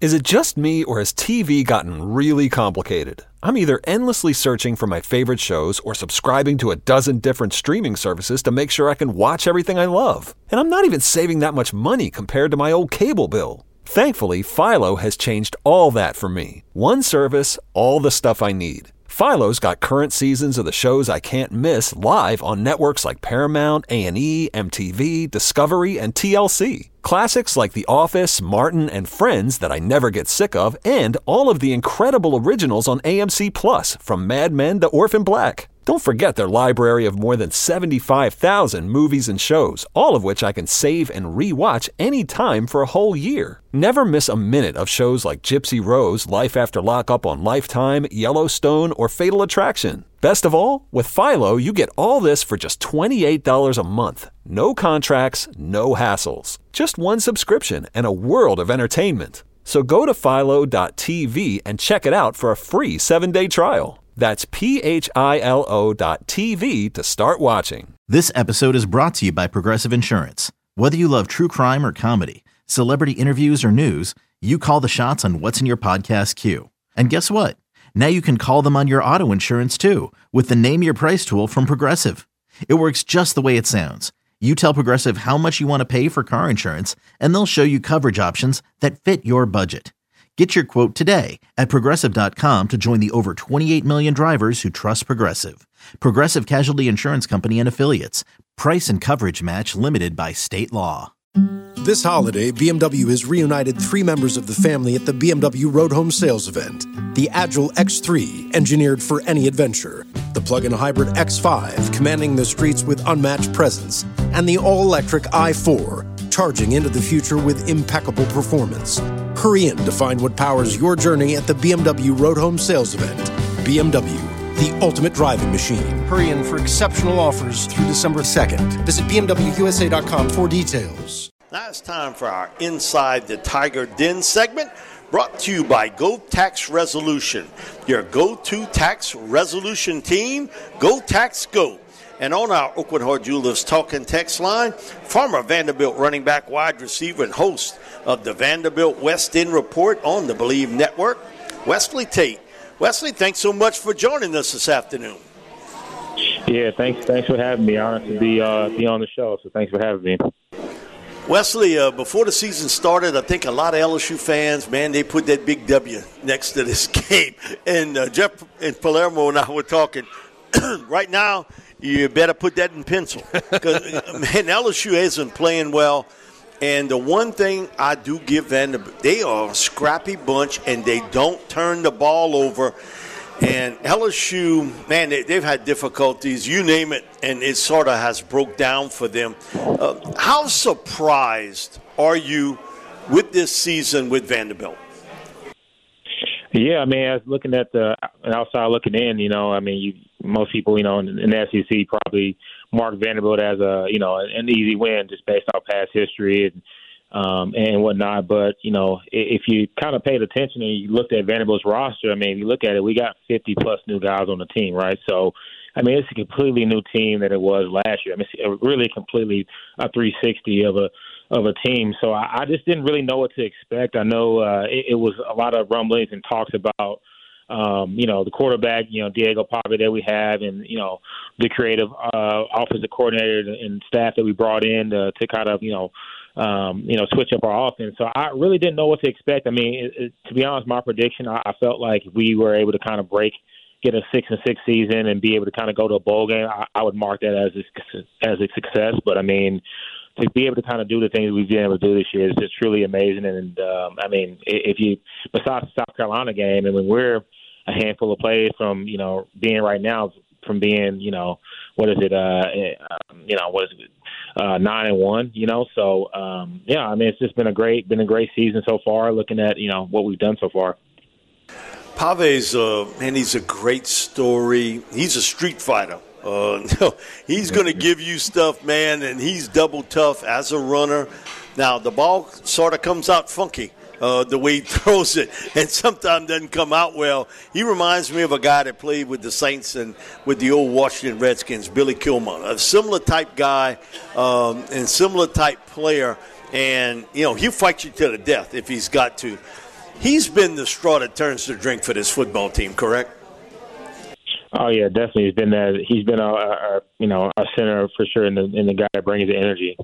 Is it just me, or has TV gotten really complicated? I'm either endlessly searching for my favorite shows or subscribing to a dozen different streaming services to make sure I can watch everything I love. And I'm not even saving that much money compared to my old cable bill. Thankfully, Philo has changed all that for me. One service, all the stuff I need. Philo's got current seasons of the shows I can't miss live on networks like Paramount, A&E, MTV, Discovery, and TLC. Classics like The Office, Martin, and Friends that I never get sick of, and all of the incredible originals on AMC+, from Mad Men to Orphan Black. Don't forget their library of more than 75,000 movies and shows, all of which I can save and re-watch anytime for a whole year. Never miss a minute of shows like Gypsy Rose, Life After Lockup on Lifetime, Yellowstone, or Fatal Attraction. Best of all, with Philo, you get all this for just $28 a month. No contracts, no hassles. Just one subscription and a world of entertainment. So go to philo.tv and check it out for a free 7-day trial. That's philo.tv to start watching. This episode is brought to you by Progressive Insurance. Whether you love true crime or comedy, celebrity interviews or news, you call the shots on what's in your podcast queue. And guess what? Now you can call them on your auto insurance too with the Name Your Price tool from Progressive. It works just the way it sounds. You tell Progressive how much you want to pay for car insurance, and they'll show you coverage options that fit your budget. Get your quote today at Progressive.com to join the over 28 million drivers who trust Progressive. Progressive Casualty Insurance Company and Affiliates. Price and coverage match limited by state law. This holiday, BMW has reunited 3 members of the family at the BMW Road Home Sales Event. The Agile X3, engineered for any adventure. The plug-in hybrid X5, commanding the streets with unmatched presence. And the all-electric i4, charging into the future with impeccable performance. Hurry in to find what powers your journey at the BMW Road Home Sales Event. BMW, the ultimate driving machine. Hurry in for exceptional offers through December 2nd. Visit BMWUSA.com for details. Now it's time for our Inside the Tiger Den segment, brought to you by Go Tax Resolution, your go-to tax resolution team. Go Tax Go. And on our Oakwood Hard Jewelers talking text line, former Vanderbilt running back, wide receiver, and host of the Vanderbilt West End Report on the Believe Network, Wesley Tate. Wesley, thanks so much for joining us this afternoon. Yeah, thanks for having me. Honored to be on the show, so thanks for having me. Wesley, before the season started, I think a lot of LSU fans, man, they put that big W next to this game. And Jeff and Palermo and I were talking. Right now, you better put that in pencil. Because, man, LSU isn't playing well. And the one thing I do give Vanderbilt, they are a scrappy bunch, and they don't turn the ball over. And LSU, man, they've had difficulties, you name it, and it sort of has broke down for them. How surprised are you with this season with Vanderbilt? Yeah, I mean, I was looking at the outside looking in, most people, in the SEC probably mark Vanderbilt as an easy win just based off past history and whatnot. But, if you kind of paid attention and you looked at Vanderbilt's roster, I mean, if you look at it, we got 50-plus new guys on the team, right? So, I mean, it's a completely new team than it was last year. I mean, it's really completely a 360 of a team. So I just didn't really know what to expect. I know it was a lot of rumblings and talks about, the quarterback, Diego Pavia that we have, and, the creative offensive coordinator and staff that we brought in to kind of, switch up our offense. So I really didn't know what to expect. I mean, to be honest, my prediction, I felt like if we were able to kind of get a 6-6 season and be able to kind of go to a bowl game, I would mark that as a success. But I mean, to be able to kind of do the things we've been able to do this year is just truly amazing. And I mean, if you, besides the South Carolina game, I mean, we're a handful of plays from being right now from being 9-1. So I mean, it's just been a great season so far. Looking at what we've done so far. Pave's, he's a great story. He's a street fighter. He's going to give you stuff, man, and he's double tough as a runner. Now, the ball sort of comes out funky the way he throws it, and sometimes doesn't come out well. He reminds me of a guy that played with the Saints and with the old Washington Redskins, Billy Kilmer, a similar type guy and similar type player. And, he'll fight you to the death if he's got to. he's been the straw that turns the drink for this football team, correct? Oh yeah, definitely. He's been our center for sure, and the guy that brings the energy.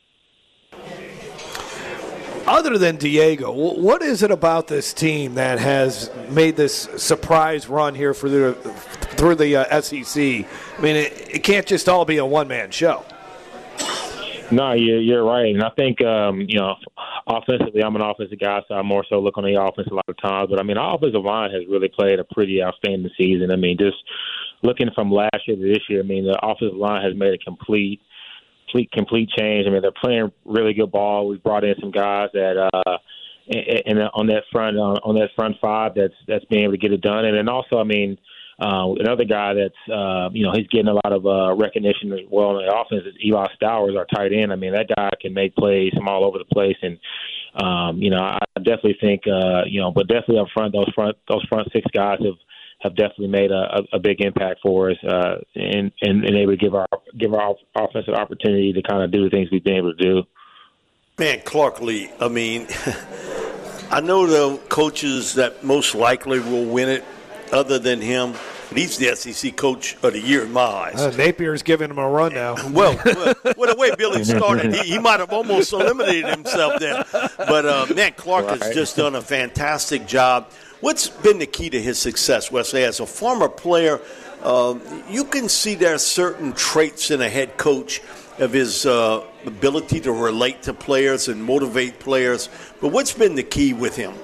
Other than Diego, what is it about this team that has made this surprise run here through the SEC? I mean, it can't just all be a one-man show. No, you're right. And I think, offensively, I'm an offensive guy, so I more so look on the offense a lot of times. But, I mean, our offensive line has really played a pretty outstanding season. I mean, just looking from last year to this year, I mean, the offensive line has made a complete change. I mean, they're playing really good ball. We've brought in some guys that on that front five that's being able to get it done. And then also, I mean, another guy that's he's getting a lot of recognition as well in the offense is Eli Stowers, our tight end. I mean, that guy can make plays from all over the place, and I definitely think but definitely up front, those front six guys have definitely made a big impact for us, and able to give our offensive opportunity to kind of do the things we've been able to do. Man, Clark Lea, I mean, I know the coaches that most likely will win it other than him, but he's the SEC Coach of the Year in my eyes. Napier's giving him a run now. Well, the way Billy started, he might have almost eliminated himself there. But, man, Clark has just done a fantastic job. What's been the key to his success, Wesley? As a former player, you can see there are certain traits in a head coach of his ability to relate to players and motivate players. But what's been the key with him?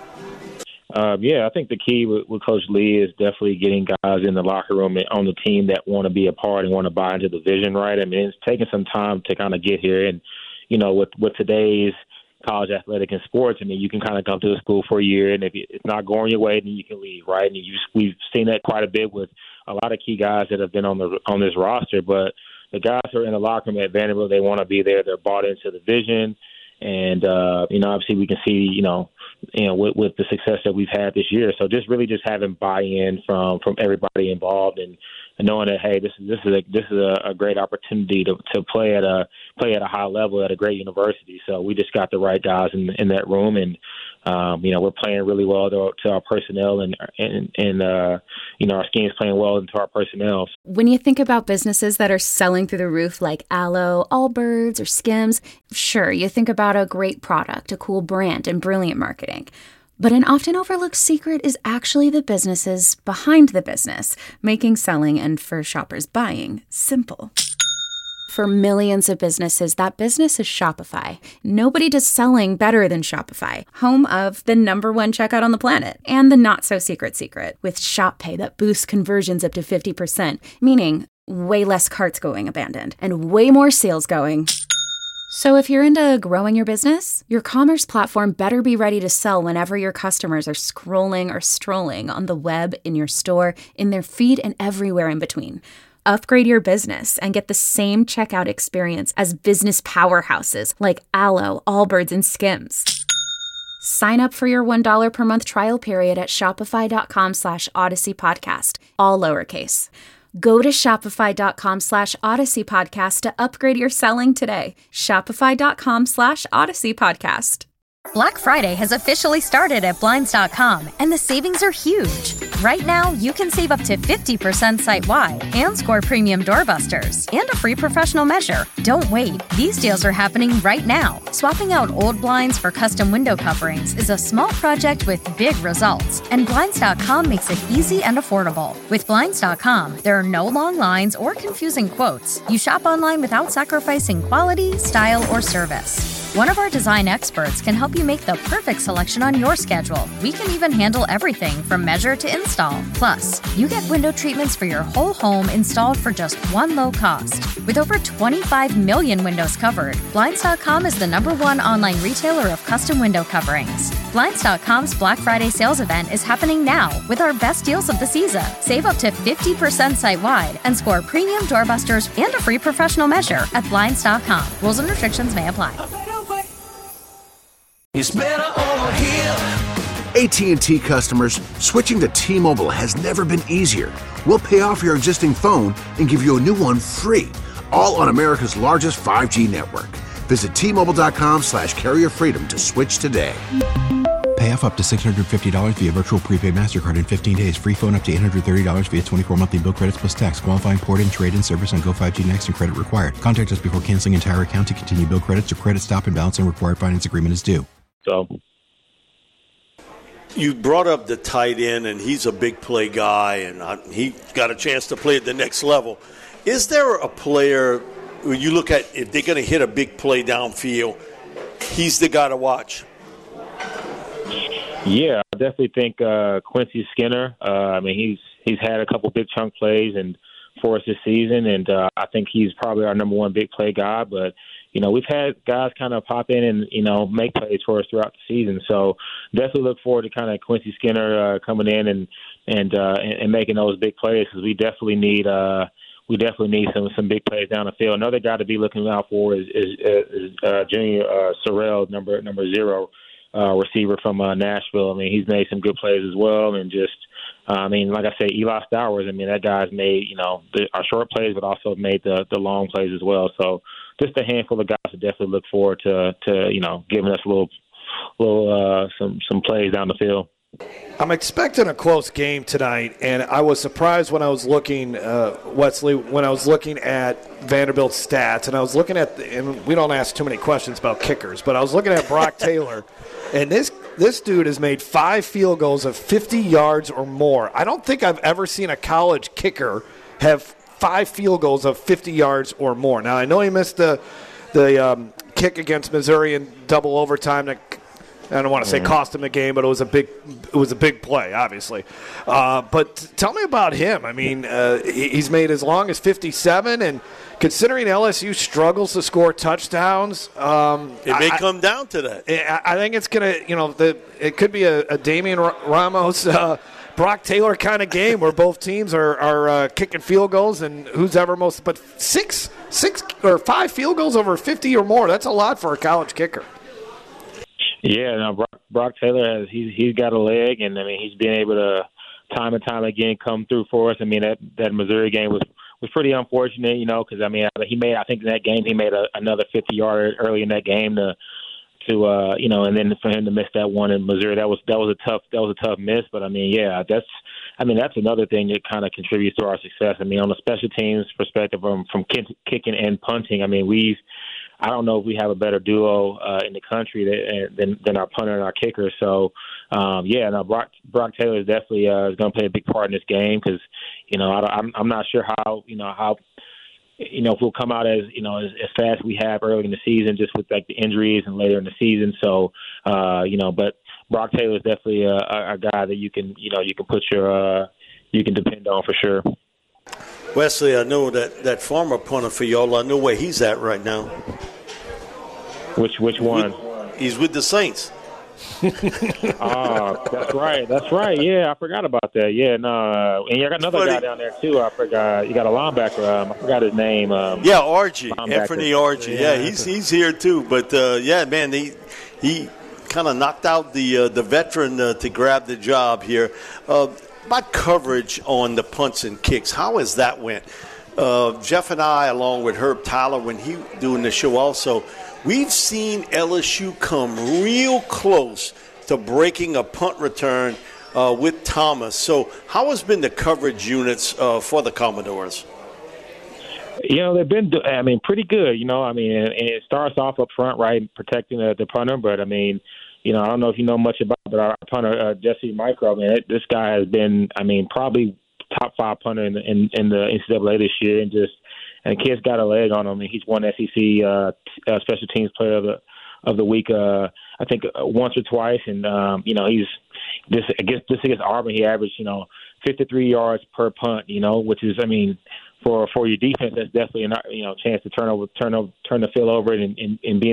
I think the key with Coach Lea is definitely getting guys in the locker room and on the team that want to be a part and want to buy into the vision, right? I mean, it's taken some time to kind of get here. And, with today's college athletic and sports, I mean, you can kind of come to the school for a year, and if it's not going your way, then you can leave, right? And we've seen that quite a bit with a lot of key guys that have been on this roster. But the guys who are in the locker room at Vanderbilt, they want to be there. They're bought into the vision. And, obviously we can see, with the success that we've had this year. So just having buy-in from everybody involved and knowing that, hey, this is a great opportunity to play at a high level at a great university. So we just got the right guys in that room, and we're playing really well to our personnel, and our scheme's playing well into our personnel. When you think about businesses that are selling through the roof like Aloe, Allbirds, or Skims, sure, you think about a great product, a cool brand, and brilliant marketing. But an often overlooked secret is actually the businesses behind the business, making selling and for shoppers buying simple. For millions of businesses, that business is Shopify. Nobody does selling better than Shopify, home of the #1 checkout on the planet, and the not-so-secret with Shop Pay that boosts conversions up to 50%, meaning way less carts going abandoned and way more sales going. So if you're into growing your business, your commerce platform better be ready to sell whenever your customers are scrolling or strolling on the web, in your store, in their feed, and everywhere in between. Upgrade your business and get the same checkout experience as business powerhouses like Aloe, Allbirds, and Skims. Sign up for your $1 per month trial period at shopify.com/Odyssey Podcast, all lowercase. Go to shopify.com/Odyssey Podcast to upgrade your selling today. Shopify.com/Odyssey Podcast. Black Friday has officially started at Blinds.com, and the savings are huge. Right now, you can save up to 50% site-wide and score premium doorbusters and a free professional measure. Don't wait. These deals are happening right now. Swapping out old blinds for custom window coverings is a small project with big results, and Blinds.com makes it easy and affordable. With Blinds.com, there are no long lines or confusing quotes. You shop online without sacrificing quality, style, or service. One of our design experts can help you make the perfect selection on your schedule. We can even handle everything from measure to install. Plus, you get window treatments for your whole home installed for just one low cost. With over 25 million windows covered, Blinds.com is the #1 online retailer of custom window coverings. Blinds.com's Black Friday sales event is happening now with our best deals of the season. Save up to 50% site-wide and score premium doorbusters and a free professional measure at Blinds.com. Rules and restrictions may apply. It's better over here. AT&T customers, switching to T-Mobile has never been easier. We'll pay off your existing phone and give you a new one free, all on America's largest 5G network. Visit T-Mobile.com/carrier freedom to switch today. Pay off up to $650 via virtual prepaid MasterCard in 15 days. Free phone up to $830 via 24 monthly bill credits plus tax. Qualifying port and trade-in service on Go 5G Next and credit required. Contact us before canceling entire account to continue bill credits or credit stop and balance on required finance agreement is due. So, you brought up the tight end, and he's a big play guy, and he got a chance to play at the next level. Is there a player when you look at if they're going to hit a big play downfield, he's the guy to watch? Yeah, I definitely think Quincy Skinner. He's had a couple big chunk plays and for us this season, and I think he's probably our number one big play guy. But we've had guys kind of pop in and make plays for us throughout the season. So definitely look forward to kind of Quincy Skinner coming in and making those big plays because we definitely need some big plays down the field. Another guy to be looking out for is Junior Sorrell, number 0. Receiver from Nashville. He's made some good plays as well, and just, like I said, Eli Stowers. That guy's made our short plays, but also made the long plays as well. So just a handful of guys to definitely look forward to giving us some plays down the field. I'm expecting a close game tonight, and I was surprised when I was looking, Wesley, when I was looking at Vanderbilt's stats, and I was looking at, and we don't ask too many questions about kickers, but I was looking at Brock Taylor, and this dude has made 5 field goals of 50 yards or more. I don't think I've ever seen a college kicker have 5 field goals of 50 yards or more. Now, I know he missed the kick against Missouri in double overtime that I don't want to say cost him the game, but it was a big play, obviously. But tell me about him. He's made as long as 57, and considering LSU struggles to score touchdowns, it may come down to that. I think it's gonna, it could be a Damian Ramos, Brock Taylor kind of game where both teams are kicking field goals and who's ever most. But 6 or 5 field goals over 50 or more, that's a lot for a college kicker. Yeah, no, Brock Taylor he's got a leg, and he's been able to time and time again come through for us. That Missouri game was pretty unfortunate, because he made, I think in that game he made another 50-yarder early in that game to and then for him to miss that one in Missouri, that was a tough miss. But that's another thing that kind of contributes to our success. On the special teams perspective, from kicking and punting, I don't know if we have a better duo in the country than our punter and our kicker. So, Brock Taylor is definitely is going to play a big part in this game because, I'm not sure how if we'll come out as fast as we have early in the season, just with like the injuries and later in the season. So, but Brock Taylor is definitely a guy that you can put you can depend on for sure. Wesley, I know that former punter for y'all, I know where he's at right now. Which one? He's with the Saints. That's right. Yeah, I forgot about that. Yeah, no. And you got another guy down there, too. I forgot. You got a linebacker. I forgot his name. Archie. Anthony Archie. Yeah, he's here, too. But, man, he kind of knocked out the veteran to grab the job here. About coverage on the punts and kicks, how has that went? Jeff and I, along with Herb Tyler, when he doing the show also, we've seen LSU come real close to breaking a punt return with Thomas. So how has been the coverage units for the Commodores? They've been, pretty good. And it starts off up front, right, protecting the punter, but I don't know if you know much about, but our punter, Jesse Micro, this guy has been, probably top 5 punter in the NCAA this year, and the kid's got a leg on him. He's won SEC Special Teams Player of the Week, I think once or twice, and he's against Auburn, he averaged 53 yards per punt, which is for your defense, that's definitely a chance to turn the field over and be in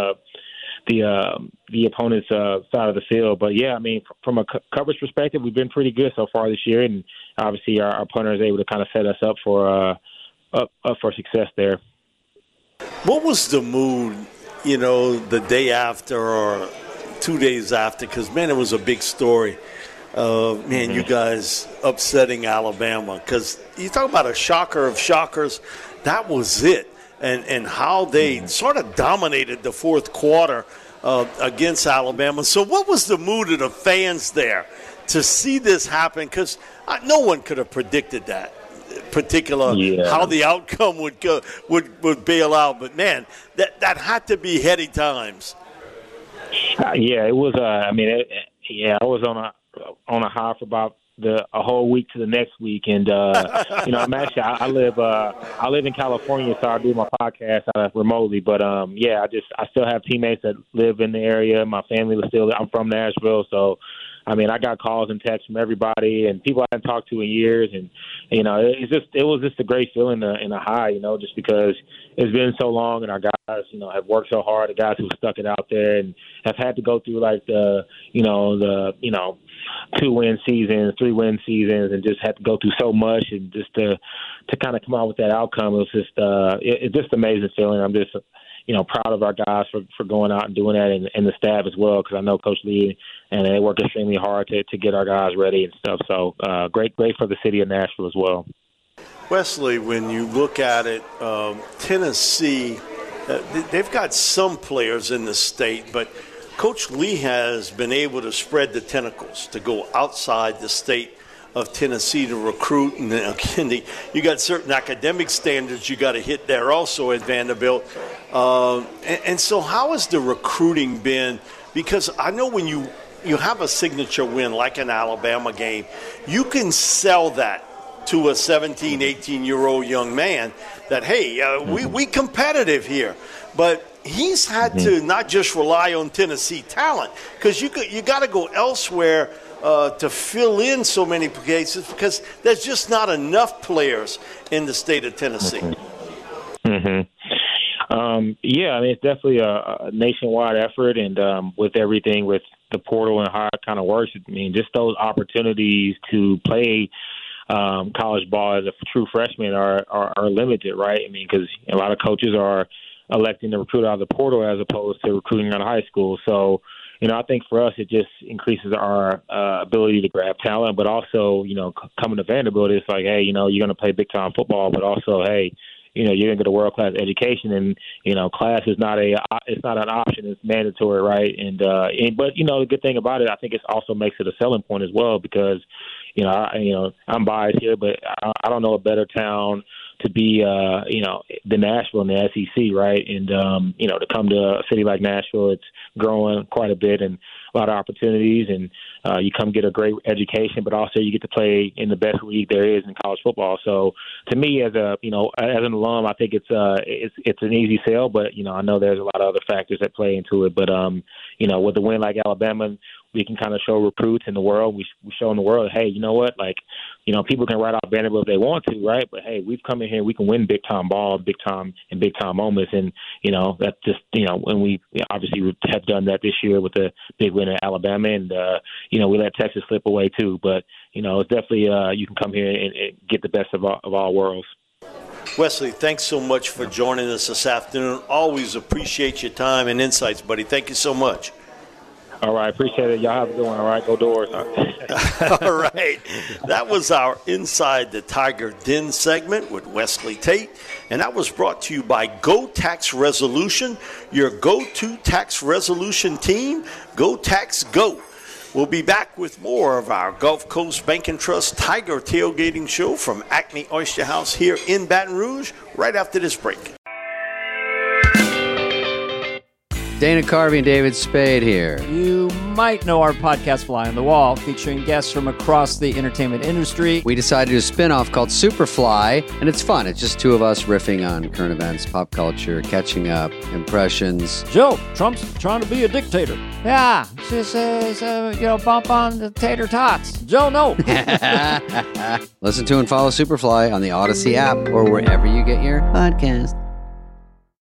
the opponent's side of the field. But from a coverage perspective, we've been pretty good so far this year, and obviously our punter is able to kind of set us up for success there. What was the mood, the day after or 2 days after? Because it was a big story. You guys upsetting Alabama. Because you talk about a shocker of shockers, that was it. And how they sort of dominated the fourth quarter. against Alabama. So what was the mood of the fans there to see this happen? Because no one could have predicted that particular how the outcome would go, would bail out. But, man, that had to be heady times. It was. I was on a high for about a whole week to the next week, and I'm actually I live in California, so I do my podcast remotely. But I still have teammates that live in the area. My family was still. I'm from Nashville, so I got calls and texts from everybody and people I hadn't talked to in years, and it was just a great feeling and a high, just because it's been so long and our guys, have worked so hard. The guys who stuck it out there and have had to go through like the 2-win seasons, 3-win seasons, and just had to go through so much, and just to kind of come out with that outcome, it was just it's just an amazing feeling. I'm just proud of our guys for going out and doing that, and the staff as well, because I know Coach Lee and they work extremely hard to get our guys ready and stuff. So great for the city of Nashville as well. Wesley, when you look at it, Tennessee, they've got some players in the state, but Coach Lee has been able to spread the tentacles to go outside the state of Tennessee to recruit. And again, you got certain academic standards you got to hit there also at Vanderbilt. And so how has the recruiting been? Because I know when you have a signature win like an Alabama game, you can sell that to a 17, 18-year-old young man that, hey, we competitive here. But he's had to not just rely on Tennessee talent, because you got to go elsewhere to fill in so many cases, because there's just not enough players in the state of Tennessee. It's definitely a nationwide effort, and with everything with the portal and how it kind of works, just those opportunities to play college ball as a true freshman are limited, right? Because a lot of coaches are electing to recruit out of the portal as opposed to recruiting out of high school. So, I think for us, it just increases our ability to grab talent, but also, coming to Vanderbilt, it's like, hey, you're going to play big-time football, but also, hey, you're going to get a world-class education, and, class is not it's not an option. It's mandatory, right? But the good thing about it, I think it also makes it a selling point as well, because, I'm biased here, but I don't know a better town to be, the Nashville and the SEC, right? And, to come to a city like Nashville, it's growing quite a bit and a lot of opportunities, and you come get a great education, but also you get to play in the best league there is in college football. So to me, as an alum, I think it's an easy sell, but, I know there's a lot of other factors that play into it. But, with a win like Alabama, we can kind of show recruits in the world. We show in the world, hey, you know what? Like, people can write off Vanderbilt if they want to, right? But, hey, we've come in here, we can win big-time ball, big-time moments. And, that's just, when we obviously have done that this year with the big win at Alabama. And, we let Texas slip away too. But, it's definitely you can come here and get the best of all worlds. Wesley, thanks so much for joining us this afternoon. Always appreciate your time and insights, buddy. Thank you so much. All right, appreciate it. Y'all have a good one. All right, go Doors. All right. That was our Inside the Tiger Den segment with Wesley Tate, and that was brought to you by Go Tax Resolution, your go-to tax resolution team. Go Tax Go. We'll be back with more of our Gulf Coast Bank and Trust Tiger Tailgating Show from Acme Oyster House here in Baton Rouge right after this break. Dana Carvey and David Spade here. You might know our podcast Fly on the Wall, featuring guests from across the entertainment industry. We decided to do a spin-off called Superfly, and it's fun. It's just two of us riffing on current events, pop culture, catching up, impressions. Joe, Trump's trying to be a dictator. Yeah, just bump on the tater tots. Joe, no. Listen to and follow Superfly on the Odyssey app or wherever you get your podcast.